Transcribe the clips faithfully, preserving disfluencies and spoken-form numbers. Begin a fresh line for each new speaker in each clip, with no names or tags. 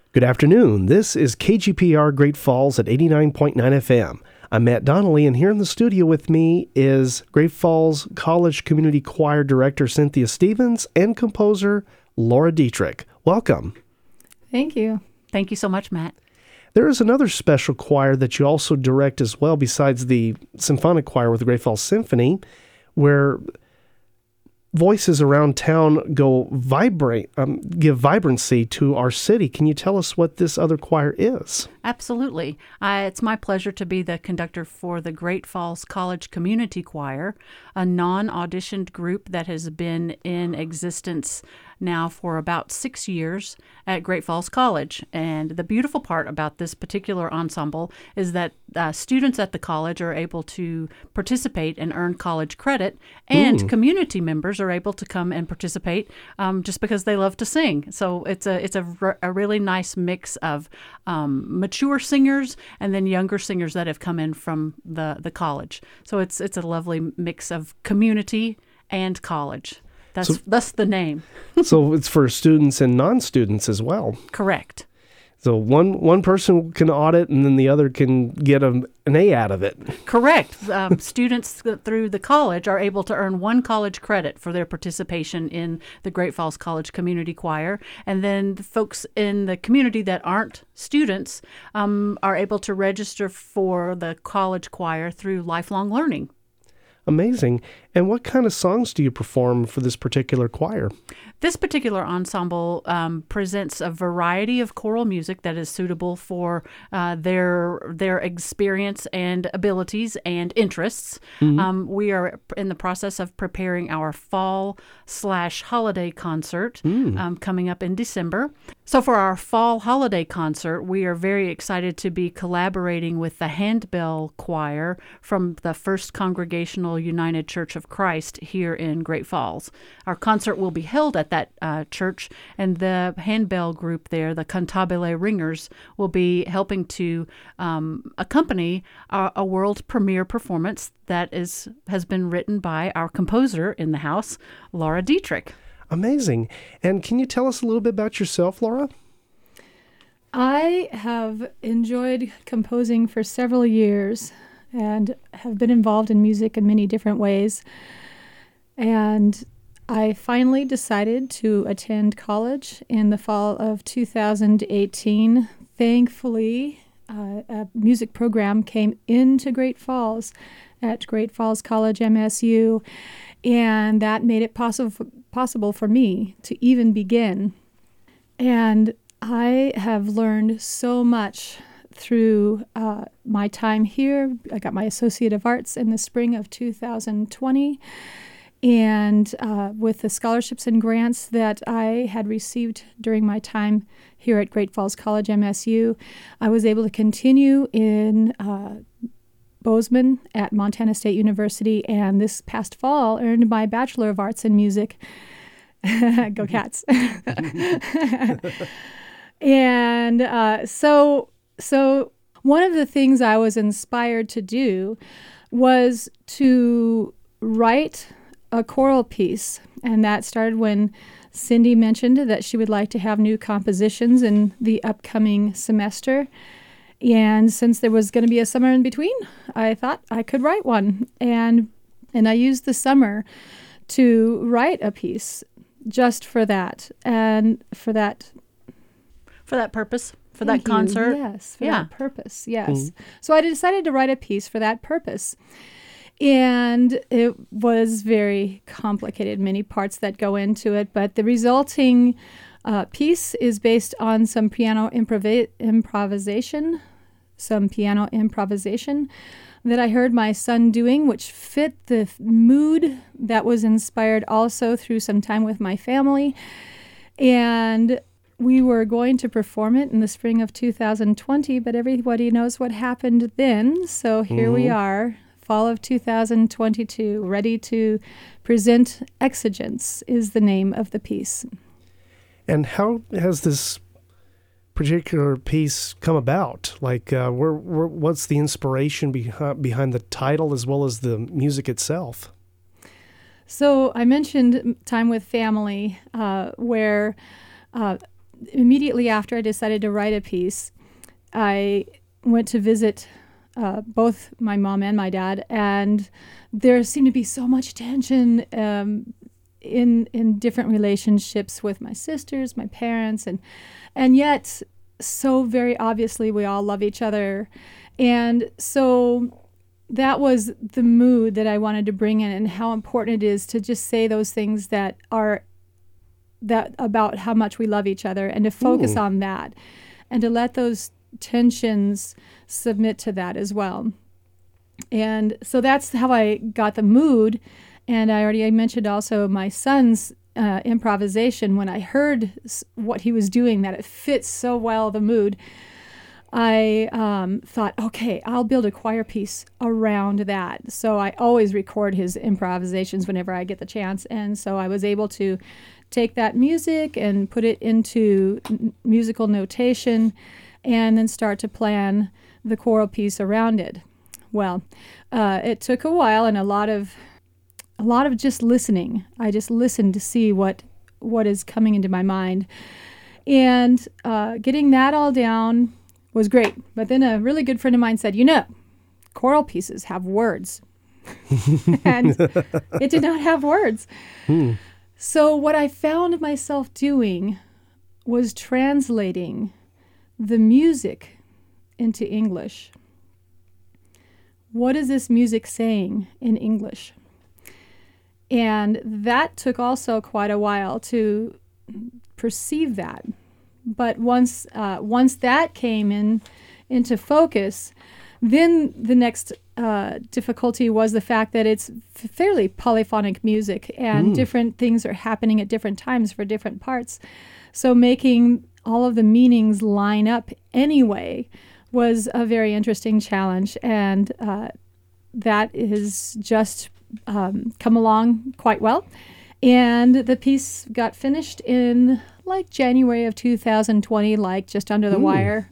Good afternoon. This is K G P R Great Falls at eighty-nine point nine F M. I'm Matt Donnelly, and here in the studio with me is Great Falls College Community Choir Director Cynthia Stevens and composer Laura Dietrich. Welcome.
Thank you.
Thank you so much, Matt.
There is another special choir that you also direct as well, besides the symphonic choir with the Great Falls Symphony, where voices around town go vibrate, um, give vibrancy to our city. Can you tell us what this other choir is?
Absolutely. Uh, it's my pleasure to be the conductor for the Great Falls College Community Choir, a non-auditioned group that has been in existence now for about six years at Great Falls College. And the beautiful part about this particular ensemble is that uh, students at the college are able to participate and earn college credit, and mm. community members are able to come and participate um, just because they love to sing. So it's a it's a, a really nice mix of um, mature singers and then younger singers that have come in from the, the college. So it's it's a lovely mix of community and college. That's so, that's the name.
So it's for students and non-students as well.
Correct.
So one one person can audit, and then the other can get a, an A out of it.
Correct. Um, students through the college are able to earn one college credit for their participation in the Great Falls College Community Choir. And then the folks in the community that aren't students um, are able to register for the college choir through lifelong learning.
Amazing. And what kind of songs do you perform for this particular choir?
This particular ensemble um, presents a variety of choral music that is suitable for uh, their their experience and abilities and interests. Mm-hmm. Um, we are in the process of preparing our fall slash holiday concert mm. um, coming up in December. So for our fall holiday concert, we are very excited to be collaborating with the Handbell Choir from the First Congregational United Church of Christ here in Great Falls. Our concert will be held at that uh, church, and the handbell group there, the Cantabile Ringers, will be helping to um, accompany a, a world premiere performance that is has been written by our composer in the house, Laura Dietrich.
Amazing. And can you tell us a little bit about yourself, Laura?
I have enjoyed composing for several years and have been involved in music in many different ways. And I finally decided to attend college in the fall of two thousand eighteen. Thankfully, uh, a music program came into Great Falls at Great Falls College M S U, and that made it possible possible for me to even begin. And I have learned so much through uh, my time here. I got my Associate of Arts in the spring of two thousand twenty. And uh, with the scholarships and grants that I had received during my time here at Great Falls College M S U, I was able to continue in uh, Bozeman at Montana State University, and this past fall earned my Bachelor of Arts in Music. Go Cats. And uh, so, so one of the things I was inspired to do was to write a choral piece, and that started when Cindy mentioned that she would like to have new compositions in the upcoming semester. And since there was going to be a summer in between, I thought I could write one. And and I used the summer to write a piece just for that, and for that
For that purpose, for that concert.
Yes, for
yeah.
that purpose, yes. Mm-hmm. So I decided to write a piece for that purpose. And it was very complicated, many parts that go into it, but the resulting uh, piece is based on some piano improv- improvisation, some piano improvisation that I heard my son doing, which fit the mood that was inspired also through some time with my family. And we were going to perform it in the spring of two thousand twenty, but everybody knows what happened then, so here mm-hmm. we are. Fall of two thousand twenty-two, ready to present Exigence is the name of the piece.
And how has this particular piece come about? Like, uh, where, where, what's the inspiration behind, behind the title as well as the music itself?
So I mentioned time with family, uh, where uh, immediately after I decided to write a piece, I went to visit uh, both my mom and my dad, and there seemed to be so much tension um, in in different relationships with my sisters, my parents, and and yet so very obviously we all love each other. And so that was the mood that I wanted to bring in, and how important it is to just say those things that are that about how much we love each other, and to focus
Ooh.
on that, and to let those tensions submit to that as well. And so that's how I got the mood. And I already I mentioned also my son's uh, improvisation. When I heard s- what he was doing, that it fits so well the mood, I um, thought, okay, I'll build a choir piece around that. So I always record his improvisations whenever I get the chance. And so I was able to take that music and put it into n- musical notation, and then start to plan the choral piece around it. Well, uh, it took a while and a lot of a lot of just listening. I just listened to see what what is coming into my mind, and uh, getting that all down was great. But then a really good friend of mine said, you know, choral pieces have words. And it did not have words.
Hmm.
So what I found myself doing was translating the music into English. What is this music saying in English? And that took also quite a while to perceive that. But once uh, once that came in into focus, then the next uh, difficulty was the fact that it's f- fairly polyphonic music, and
Mm.
different things are happening at different times for different parts. So making all of the meanings line up anyway was a very interesting challenge, and uh, that is just um, come along quite well. And the piece got finished in like January of two thousand twenty, like just under the
Ooh.
wire.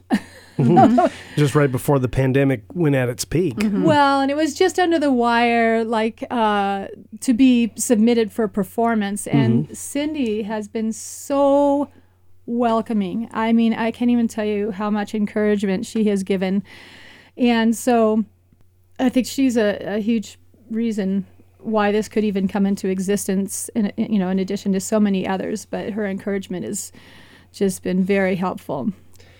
Just right before the pandemic went at its peak.
Well, and it was just under the wire, like uh, to be submitted for performance. And Cindy has been so welcoming. I mean, I can't even tell you how much encouragement she has given. And so I think she's a, a huge reason why this could even come into existence, in, you know, in addition to so many others. But her encouragement has just been very helpful.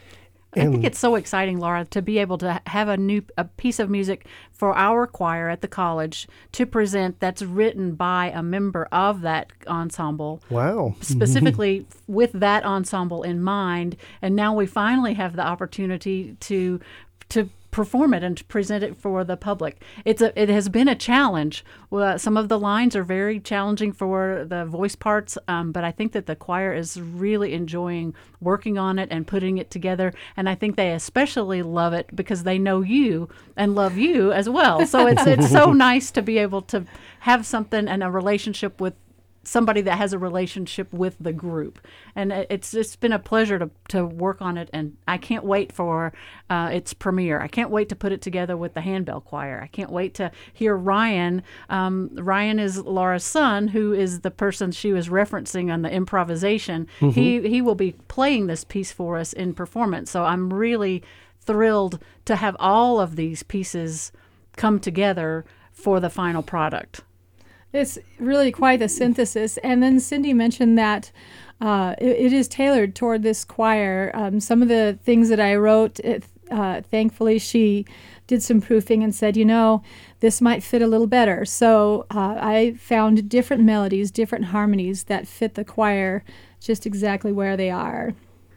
I think
And-
it's so exciting, Laura, to be able to have a new a piece of music for our choir at the college to present that's written by a member of that ensemble,
Wow.
specifically with that ensemble in mind. And now we finally have the opportunity to to perform it and to present it for the public. It's a it has been a challenge. Well, some of the lines are very challenging for the voice parts, um, but I think that the choir is really enjoying working on it and putting it together. And I think they especially love it because they know you and love you as well. So it's it's so nice to be able to have something and a relationship with somebody that has a relationship with the group. And it- it's it's been a pleasure to, to work on it, and I can't wait for uh, its premiere. I can't wait to put it together with the Handbell Choir. I can't wait to hear Ryan. Um, Ryan is Laura's son, who is the person she was referencing on the improvisation. He he will be playing this piece for us in performance. So I'm really thrilled to have all of these pieces come together for the final product.
It's really quite a synthesis. And then Cindy mentioned that uh, it, it is tailored toward this choir. Um, some of the things that I wrote, it, uh, thankfully, she did some proofing and said, you know, this might fit a little better. So uh, I found different melodies, different harmonies that fit the choir just exactly where they are.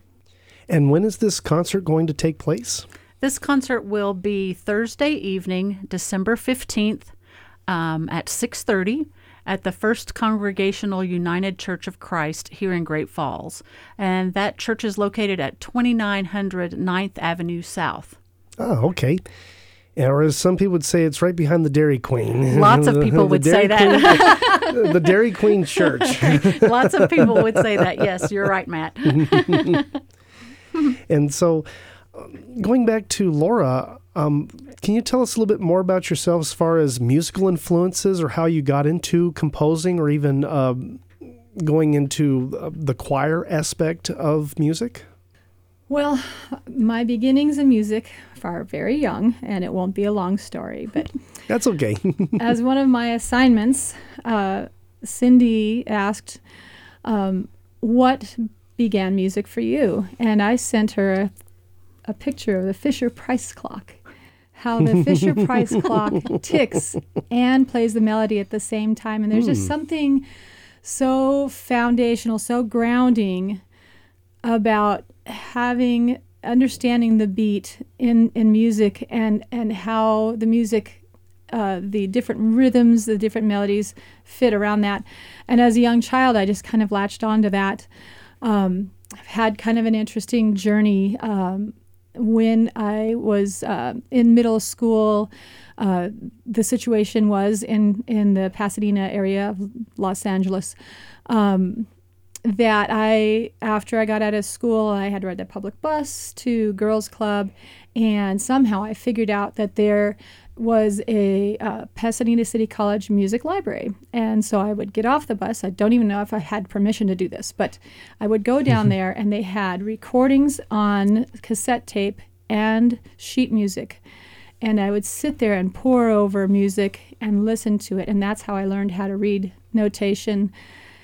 And when is this concert going to take place?
This concert will be Thursday evening, December fifteenth, um, at six thirty at the First Congregational United Church of Christ here in Great Falls. And that church is located at twenty-nine hundred ninth Avenue South.
Oh, okay. Or as some people would say, it's right behind the Dairy Queen.
Lots of people
The
would
Dairy
say that.
Queen- the Dairy Queen Church.
Lots of people would say that. Yes, you're right, Matt.
And so, um, going back to Laura, um, can you tell us a little bit more about yourself as far as musical influences or how you got into composing or even um, going into uh, the choir aspect of music?
Well, my beginnings in music are very young, and it won't be a long story, but
That's okay.
as one of my assignments, uh, Cindy asked, um, what began music for you? And I sent her a, a picture of the Fisher-Price clock, how the Fisher-Price clock ticks and plays the melody at the same time. And there's just something so foundational, so grounding about having understanding the beat in, in music and, and how the music, uh, the different rhythms, the different melodies fit around that. And as a young child, I just kind of latched onto that. Um, I've had kind of an interesting journey. Um, when I was uh, in middle school, uh, the situation was in, in the Pasadena area of Los Angeles. Um, that I, after I got out of school, I had to ride the public bus to girls' club, and somehow I figured out that there was a uh, Pasadena City College music library. And so I would get off the bus. I don't even know if I had permission to do this, but I would go down there, and they had recordings on cassette tape and sheet music. And I would sit there and pore over music and listen to it, and that's how I learned how to read notation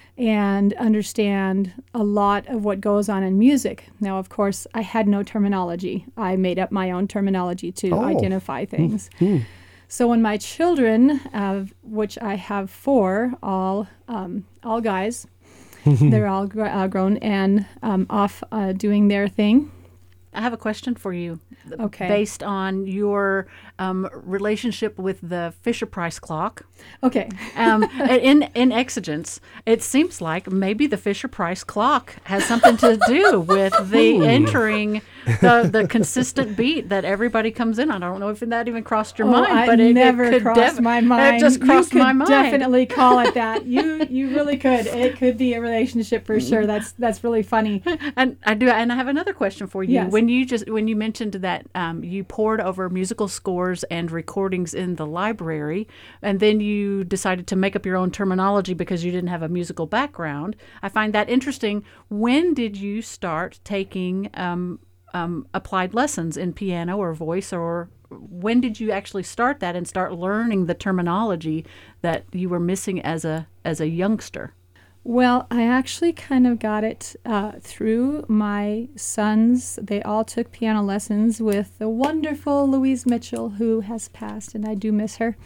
and understand a lot of what goes on in music. Now, of course, I had no terminology. I made up my own terminology to
Oh.
identify things.
Mm-hmm.
So when my children, uh, which I have four, all um, all guys, they're all gr- uh, grown and um, off uh, doing their thing.
I have a question for you.
Okay.
Based on your um, relationship with the Fisher-Price clock.
Okay.
Um, in in exigence, it seems like maybe the Fisher-Price clock has something to do with the entering the the consistent beat that everybody comes in. I don't know if that even crossed your
Oh,
mind,
I
but it,
never
it could
crossed
def-
my mind.
It just crossed
you could
my mind.
Definitely call it that. You you really could. It could be a relationship for sure. That's that's really funny.
And I do, and I have another question for you.
Yes.
When you just when you mentioned that um, you poured over musical scores and recordings in the library, and then you decided to make up your own terminology because you didn't have a musical background, I find that interesting. When did you start taking um, um, applied lessons in piano or voice, or when did you actually start that and start learning the terminology that you were missing as a as a youngster?
Well, I actually kind of got it uh, through my sons. They all took piano lessons with the wonderful Louise Mitchell, who has passed, and I do miss her.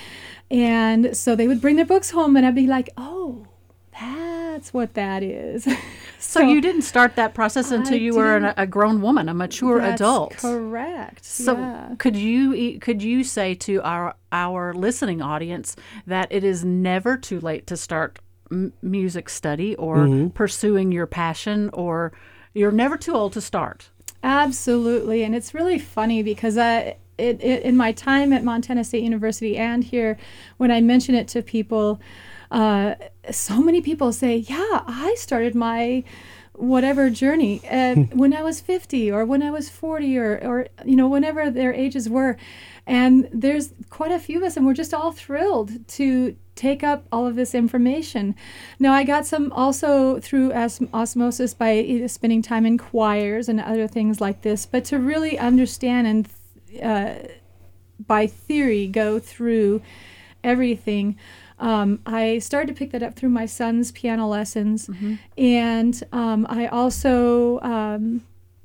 And so they would bring their books home, and I'd be like, oh, that's what that is.
So, you didn't start that process until
I
you were an,
didn't.
a grown woman, a mature
That's
adult.
correct.
So
yeah.
could you e- could you say to our our listening audience that it is never too late to start m- music study or
Mm-hmm.
pursuing your passion, or you're never too old to start?
Absolutely, and it's really funny because I, it, it, in my time at Montana State University and here, when I mention it to people, uh, so many people say, "Yeah, I started my whatever journey uh, when I was fifty, or when I was forty, or or you know, whenever their ages were," and there's quite a few of us, and we're just all thrilled to take up all of this information. Now, I got some also through os- osmosis by either spending time in choirs and other things like this, but to really understand and uh, by theory go through everything, um, I started to pick that up through my son's piano lessons.
Mm-hmm.
And um, I also um,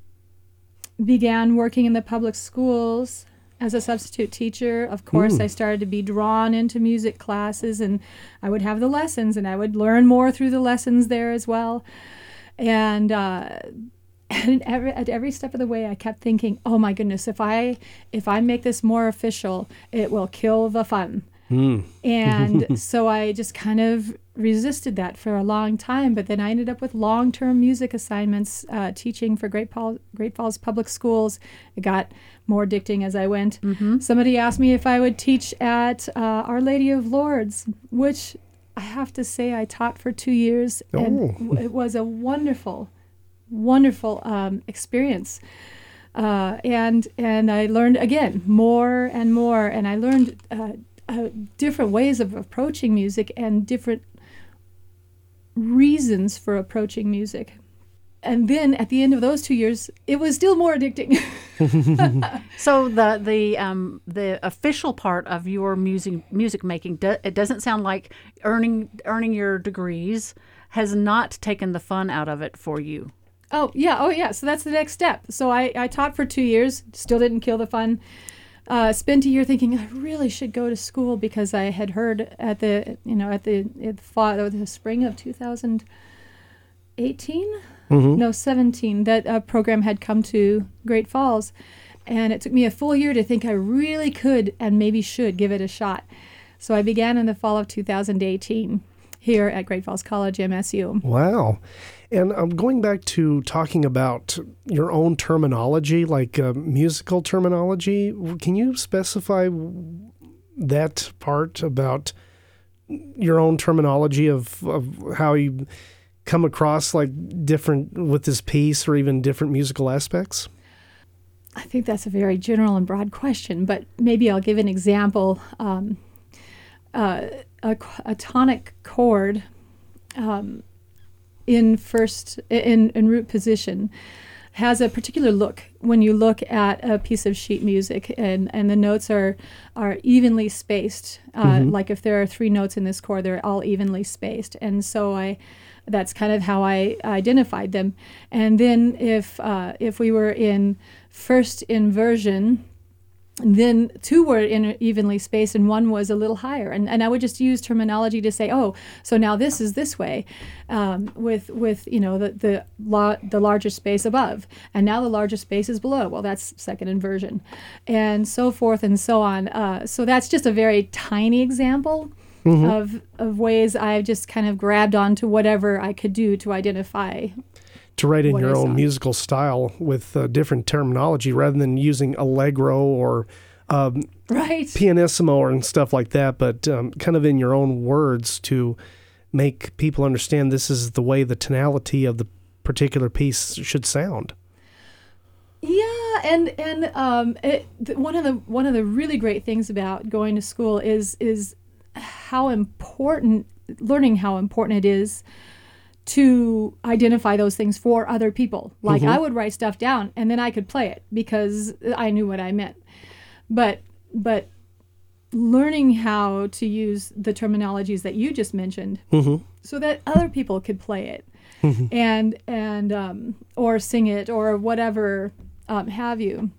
began working in the public schools as a substitute teacher. Of course,
Mm.
I started to be drawn into music classes, and I would have the lessons, and I would learn more through the lessons there as well. And, uh, and every, at every step of the way, I kept thinking, "Oh my goodness, if I if I make this more official, it will kill the fun."
Mm.
And so I just kind of resisted that for a long time. But then I ended up with long-term music assignments, uh, teaching for Great, Paul, Great Falls Public Schools. It got more addicting as I went.
Mm-hmm.
Somebody asked me if I would teach at uh, Our Lady of Lourdes, which I have to say I taught for two years.
Oh.
And w- it was a wonderful, wonderful um, experience. Uh, and and I learned, again, more and more. And I learned uh, uh, different ways of approaching music and different reasons for approaching music. And then at the end of those two years, it was still more addicting.
So the the um, the official part of your music music making, do, it doesn't sound like earning earning your degrees has not taken the fun out of it for you.
Oh, yeah. Oh, yeah. So that's the next step. So I, I taught for two years, still didn't kill the fun. Uh, spent a year thinking I really should go to school because I had heard at the, you know, at the, at the, fall, the spring of two thousand eighteen, mm-hmm. no, seventeen, that a program had come to Great Falls. And it took me a full year to think I really could and maybe should give it a shot. So I began in the fall of two thousand eighteen here at Great Falls College, M S U.
Wow. And I'm um, going back to talking about your own terminology, like uh, musical terminology. Can you specify that part about your own terminology of, of how you come across like different with this piece or even different musical aspects?
I think that's a very general and broad question, but maybe I'll give an example. Um, uh, a, a tonic chord um, in first in, in root position has a particular look when you look at a piece of sheet music, and, and the notes are are evenly spaced. Uh, mm-hmm. Like if there are three notes in this chord, they're all evenly spaced, and so I. That's kind of how I identified them. And then if uh, if we were in first inversion, then two were in evenly spaced and one was a little higher. And and I would just use terminology to say, oh, so now this is this way, um, with with you know the the la- the larger space above, and now the larger space is below. Well, that's second inversion, and so forth and so on. Uh, so that's just a very tiny example. Mm-hmm. Of of ways I've just kind of grabbed onto whatever I could do to identify.
To write in your own musical style with uh, different terminology rather than using allegro or um,
right.
pianissimo or and stuff like that, but um, kind of in your own words to make people understand this is the way the tonality of the particular piece should sound.
Yeah, and and um, it, th- one of the one of the really great things about going to school is is how important, learning how important it is to identify those things for other people. Like mm-hmm. I would write stuff down and then I could play it because I knew what I meant. But but learning how to use the terminologies that you just mentioned mm-hmm. so that other people could play it mm-hmm. and and um, or sing it or whatever um, have you.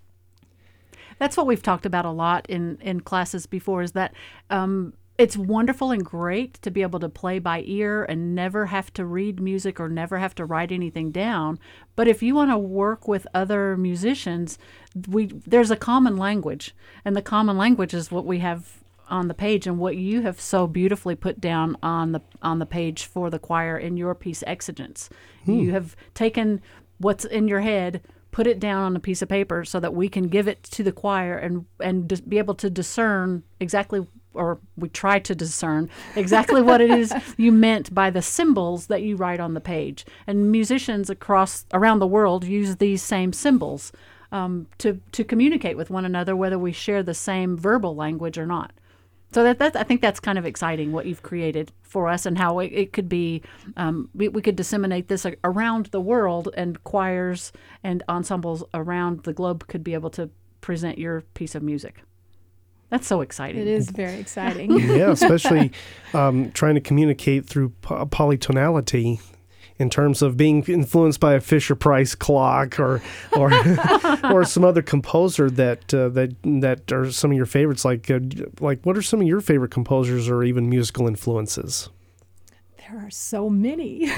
That's what we've talked about a lot in, in classes before, is that um, it's wonderful and great to be able to play by ear and never have to read music or never have to write anything down. But if you want to work with other musicians, we there's a common language, and the common language is what we have on the page and what you have so beautifully put down on the on the page for the choir in your piece Exigence. Hmm. You have taken what's in your head, put it down on a piece of paper so that we can give it to the choir and and dis- be able to discern exactly, or we try to discern exactly what it is you meant by the symbols that you write on the page. And musicians across around the world use these same symbols um, to to communicate with one another, whether we share the same verbal language or not. So that, that I think that's kind of exciting what you've created for us, and how it, it could be, um, we, we could disseminate this around the world, and choirs and ensembles around the globe could be able to present your piece of music. That's so exciting.
It is very exciting.
Yeah, especially um, trying to communicate through po- polytonality in terms of being influenced by a Fisher-Price clock or or or some other composer that uh, that that are some of your favorites. Like uh, like what are some of your favorite composers or even musical influences?
There are so many.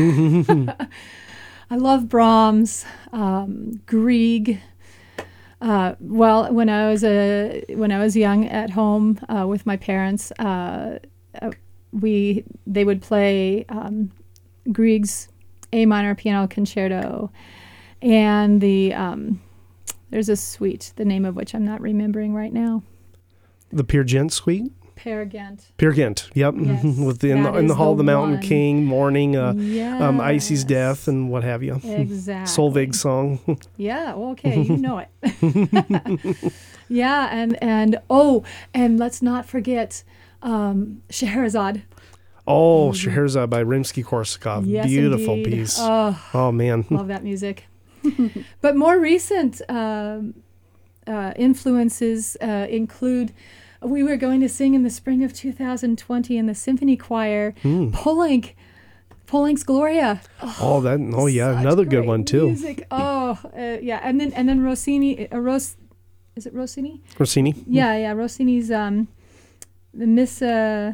I love Brahms, um, Grieg. Uh, well, when I was a when I was young at home uh, with my parents, uh, uh, we they would play um, Grieg's A minor piano concerto, and the um, there's a suite, the name of which I'm not remembering right now.
The Peer Gynt suite.
Peer Gynt.
Peer Gynt. Yep.
Yes,
with the in, the in the Hall
the
of the Mountain
one.
King, Mourning, uh,
yes.
um, Icy's Death, and what have you.
Exactly.
Solveig's song.
Yeah. Well, okay, you know it. Yeah, and and oh, and let's not forget um, Scheherazade.
Oh, Scheherazade by Rimsky-Korsakov.
Yes,
Beautiful
indeed.
piece.
Oh,
Oh, man.
love that music. But more recent um, uh, influences uh, include, we were going to sing in the spring of two thousand twenty in the symphony choir,
Hmm.
Poulenc, Poulenc's Gloria.
Oh, that. Oh, yeah.
Such
Another good
great
one, too.
Music. Oh, uh, yeah. And then and then Rossini, uh, Ros, is it Rossini?
Rossini?
Yeah, yeah. Rossini's um, the Missa.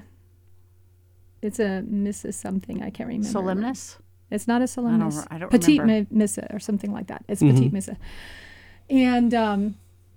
It's a Missa something. I can't remember.
Solemnis?
It's not a Solemnis.
I don't, I don't
Petite
remember.
mi- Missa or something like that. It's
Mhm.
Petite Missa. And um,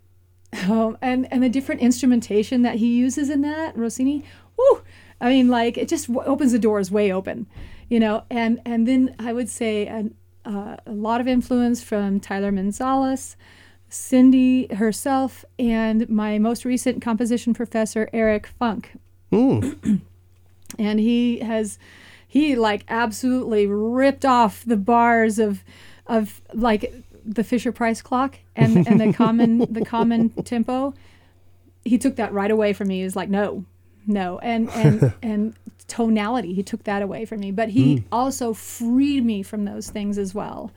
oh, and and the different instrumentation that he uses in that Rossini. Woo! I mean, like it just w- opens the doors way open, you know. And and then I would say an, uh, a lot of influence from Tyler Manzales, Cindy herself, and my most recent composition professor Eric Funk.
Mm.
And he has he like absolutely ripped off the bars of of like the Fisher Price clock and and the common the common tempo. He took that right away from me. He was like, no, no, and and and tonality. He took that away from me, but he
Mm.
also freed me from those things as well.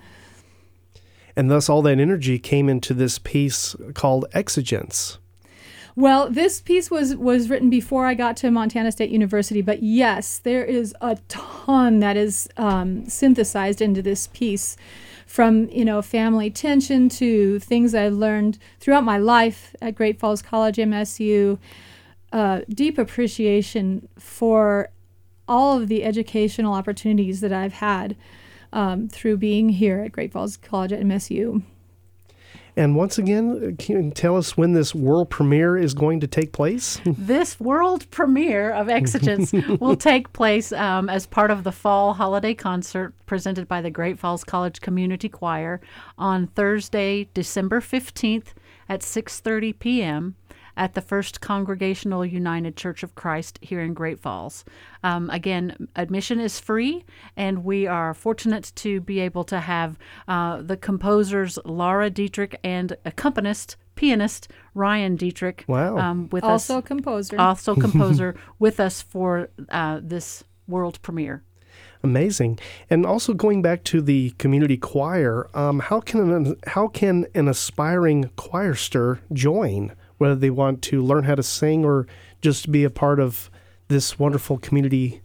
And thus all that energy came into this piece called Exigence.
Well, this piece was was written before I got to Montana State University, but yes, there is a ton that is um, synthesized into this piece, from you know family tension to things I learned throughout my life at Great Falls College, M S U, uh, deep appreciation for all of the educational opportunities that I've had um, through being here at Great Falls College at M S U.
And once again, can you tell us when this world premiere is going to take place?
This world premiere of Exigence will take place um, as part of the fall holiday concert presented by the Great Falls College Community Choir on Thursday, December fifteenth at six thirty p.m. at the First Congregational United Church of Christ here in Great Falls. Um, again, admission is free, and we are fortunate to be able to have uh, the composers Laura Dietrich and accompanist, pianist Ryan Dietrich
Wow.
um, with
Also
us.
composer.
Also composer with us for uh, this world premiere.
Amazing. And also going back to the community choir, um, how can an, how can an aspiring choirster join, whether they want to learn how to sing or just be a part of this wonderful community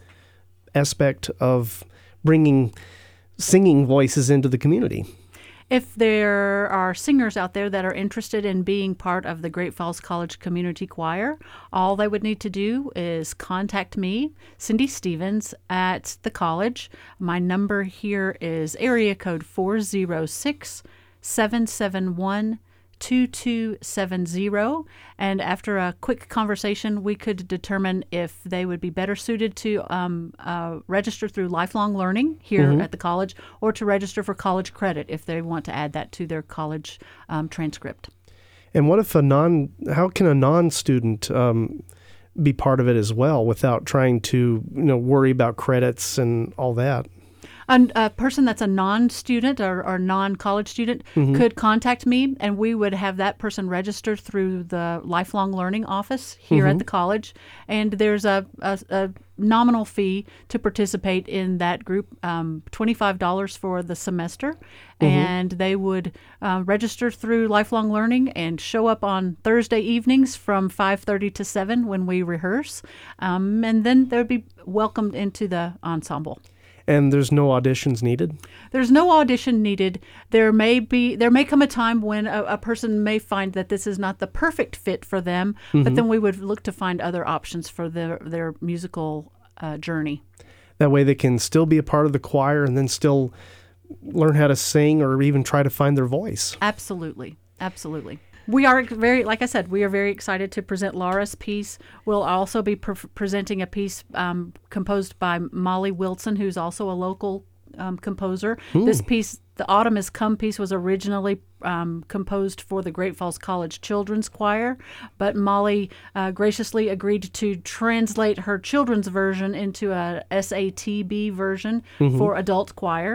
aspect of bringing singing voices into the community?
If there are singers out there that are interested in being part of the Great Falls College Community Choir, all they would need to do is contact me, Cindy Stevens, at the college. My number here is area code four oh six, seven seven one, two two seven zero, and after a quick conversation we could determine if they would be better suited to um, uh, register through lifelong learning here
Mhm.
at the college, or to register for college credit if they want to add that to their college um, transcript.
And what if a non, how can a non-student um, be part of it as well without trying to, you know, worry about credits and all that?
A, a person that's a non-student or, or non-college student
Mhm.
could contact me, and we would have that person registered through the Lifelong Learning Office here
Mhm.
at the college. And there's a, a, a nominal fee to participate in that group, um, twenty-five dollars for the semester. And they would uh, register through Lifelong Learning and show up on Thursday evenings from five thirty to seven when we rehearse. Um, and then they would be welcomed into the ensemble.
And there's no auditions needed?
There's no audition needed. There may be, there may come a time when a, a person may find that this is not the perfect fit for them, but then we would look to find other options for their their musical uh, journey.
That way they can still be a part of the choir and then still learn how to sing or even try to find their voice.
Absolutely, absolutely. We are very, like I said, we are very excited to present Laura's piece. We'll also be pre- presenting a piece um, composed by Molly Wilson, who's also a local um, composer. This piece, the Autumn Has Come piece, was originally um, composed for the Great Falls College Children's Choir, but Molly uh, graciously agreed to translate her children's version into a S A T B version for adult choir.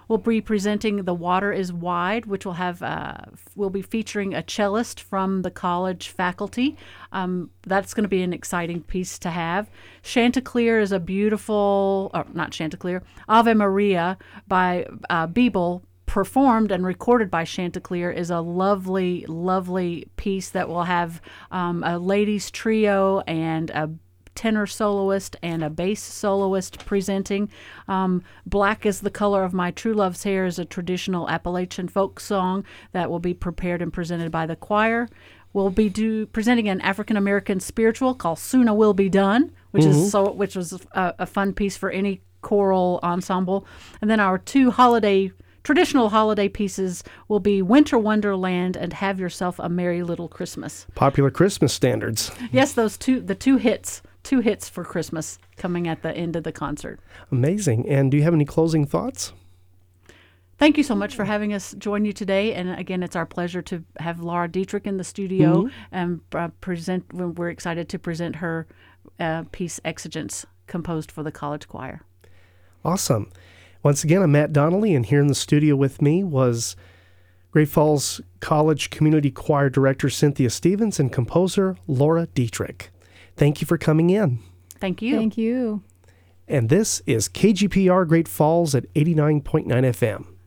We'll be presenting The Water is Wide, which will have uh, will be featuring a cellist from the college faculty. Um, that's going to be an exciting piece to have. Chanticleer is a beautiful, or not Chanticleer, Ave Maria by uh, Biebel, performed and recorded by Chanticleer, is a lovely, lovely piece that will have um, a ladies trio and a tenor soloist and a bass soloist presenting. Um, Black is the Color of My True Love's Hair is a traditional Appalachian folk song that will be prepared and presented by the choir. We'll be do, presenting an African American spiritual called Soon I Will Be Done, which mm-hmm. is so which was a, a fun piece for any choral ensemble. And then our two holiday Traditional holiday pieces will be Winter Wonderland and Have Yourself a Merry Little Christmas.
Popular Christmas standards.
Yes, those two, the two hits, two hits for Christmas coming at the end of the concert.
Amazing. And do you have any closing thoughts?
Thank you so much for having us join you today. And again, it's our pleasure to have Laura Dietrich in the studio mm-hmm. and uh, present. We're excited to present her uh, piece Exigence, composed for the college choir.
Awesome. Once again, I'm Matt Donnelly, and here in the studio with me was Great Falls College Community Choir Director Cynthia Stevens and composer Laura Dietrich. Thank you for coming in.
Thank you.
Thank you.
And this is K G P R Great Falls at eighty-nine point nine F M.